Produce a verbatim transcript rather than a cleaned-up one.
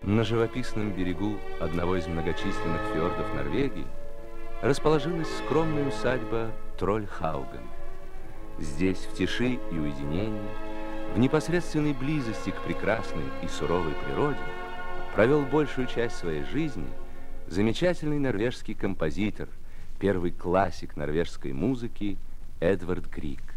На живописном берегу одного из многочисленных фьордов Норвегии расположилась скромная усадьба Трольхауген. Здесь, в тиши и уединении, в непосредственной близости к прекрасной и суровой природе, провел большую часть своей жизни замечательный норвежский композитор, первый классик норвежской музыки Эдвард Григ.